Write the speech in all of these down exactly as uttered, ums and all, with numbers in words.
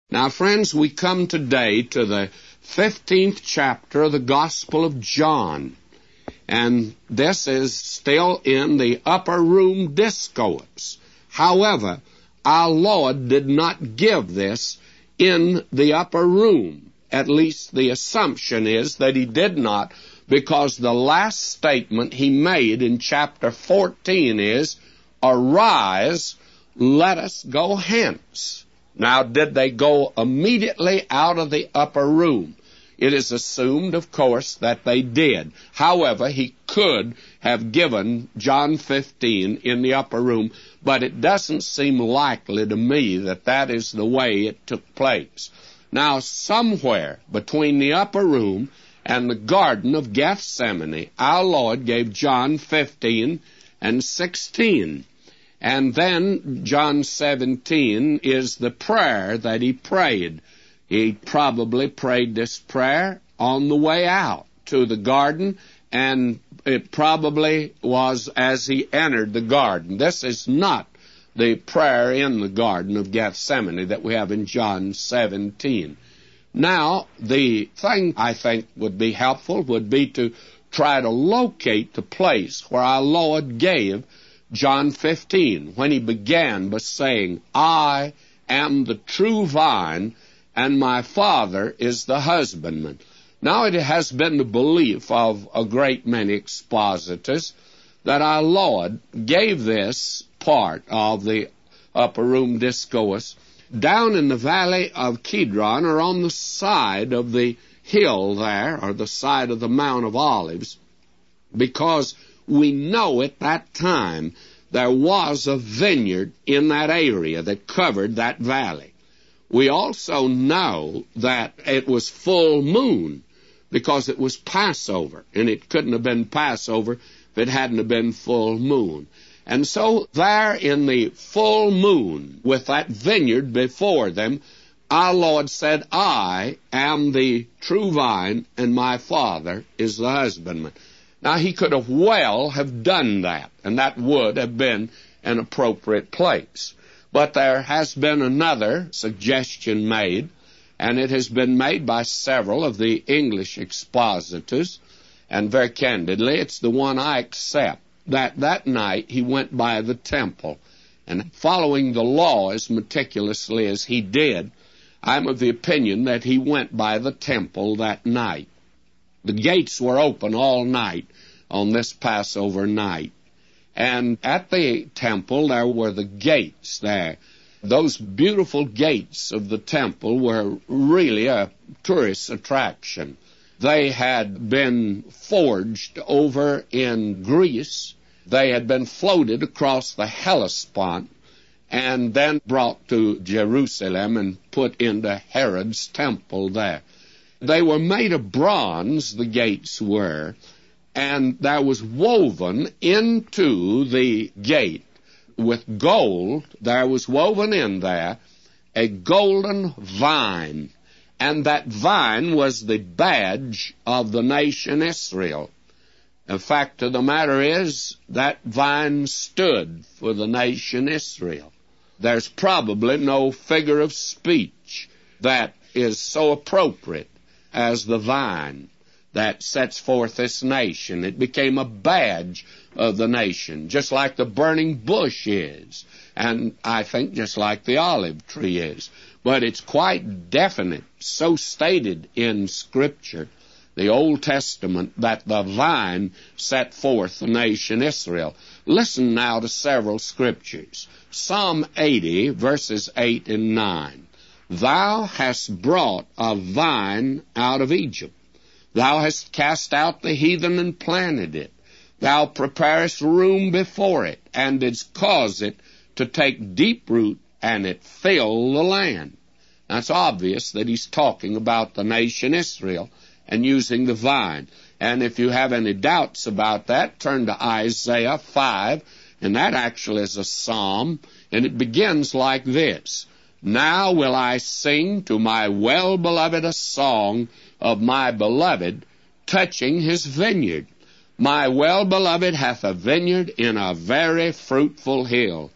Now, friends, we come today to the fifteenth chapter of the Gospel of John, and this is still in the upper room discourse. However, our Lord did not give this in the upper room. At least the assumption is that he did not, because the last statement he made in chapter fourteen is, "Arise, let us go hence." Now, did they go immediately out of the upper room? It is assumed, of course, that they did. However, he could have given John fifteen in the upper room, but it doesn't seem likely to me that that is the way it took place. Now, somewhere between the upper room and the Garden of Gethsemane, our Lord gave John fifteen and sixteen. And then John seventeen is the prayer that he prayed. He probably prayed this prayer on the way out to the garden, and it probably was as he entered the garden. This is not the prayer in the Garden of Gethsemane that we have in John seventeen. Now, the thing I think would be helpful would be to try to locate the place where our Lord gave John fifteen, when he began by saying, "I am the true vine, and my Father is the husbandman." Now, it has been the belief of a great many expositors that our Lord gave this part of the upper room discourse down in the valley of Kidron, or on the side of the hill there, or the side of the Mount of Olives, because we know at that time there was a vineyard in that area that covered that valley. We also know that it was full moon because it was Passover, and it couldn't have been Passover if it hadn't have been full moon. And so there in the full moon, with that vineyard before them, our Lord said, "I am the true vine, and my Father is the husbandman." Now, he could have well have done that, and that would have been an appropriate place. But there has been another suggestion made, and it has been made by several of the English expositors, and very candidly, it's the one I accept, that that night he went by the temple, and following the law as meticulously as he did, I'm of the opinion that he went by the temple that night. The gates were open all night on this Passover night. And at the temple, there were the gates there. Those beautiful gates of the temple were really a tourist attraction. They had been forged over in Greece. They had been floated across the Hellespont and then brought to Jerusalem and put into Herod's temple there. They were made of bronze, the gates were, and there was woven into the gate with gold, there was woven in there a golden vine, and that vine was the badge of the nation Israel. The fact of the matter is, that vine stood for the nation Israel. There's probably no figure of speech that is so appropriate as the vine that sets forth this nation. It became a badge of the nation, just like the burning bush is, and I think just like the olive tree is. But it's quite definite, so stated in Scripture, the Old Testament, that the vine set forth the nation Israel. Listen now to several Scriptures. Psalm eighty, verses eight and nine. "Thou hast brought a vine out of Egypt. Thou hast cast out the heathen and planted it. Thou preparest room before it, and didst cause it to take deep root, and it fill the land." Now, it's obvious that he's talking about the nation Israel and using the vine. And if you have any doubts about that, turn to Isaiah five, and that actually is a psalm, and it begins like this. "Now will I sing to my well-beloved a song of my beloved, touching his vineyard. My well-beloved hath a vineyard in a very fruitful hill,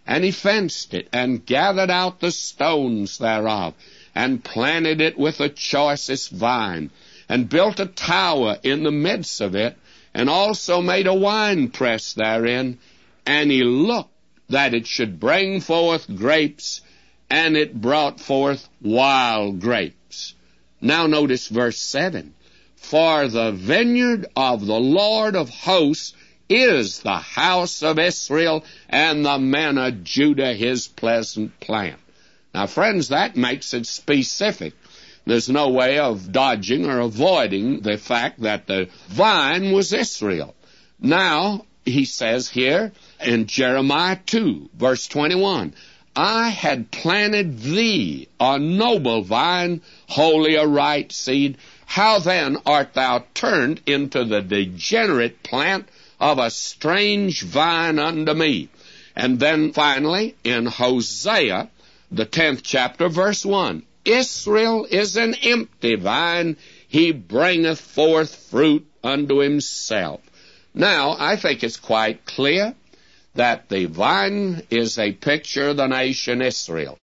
And he fenced it, and gathered out the stones thereof, and planted it with the choicest vine, and built a tower in the midst of it, and also made a winepress therein. And he looked that it should bring forth grapes, and it brought forth wild grapes. Now notice verse seven. For the vineyard of the Lord of hosts is the house of Israel, and the men of Judah his pleasant plant. Now, friends, that makes it specific. There's no way of dodging or avoiding the fact that the vine was Israel. Now, he says here in Jeremiah two, verse twenty-one, I had planted thee, a noble vine, wholly a right seed. How then art thou turned into the degenerate plant of a strange vine unto me? And then finally, in Hosea, the tenth chapter, verse one, Israel is an empty vine, he bringeth forth fruit unto himself. Now, I think it's quite clear that the vine is a picture of the nation Israel.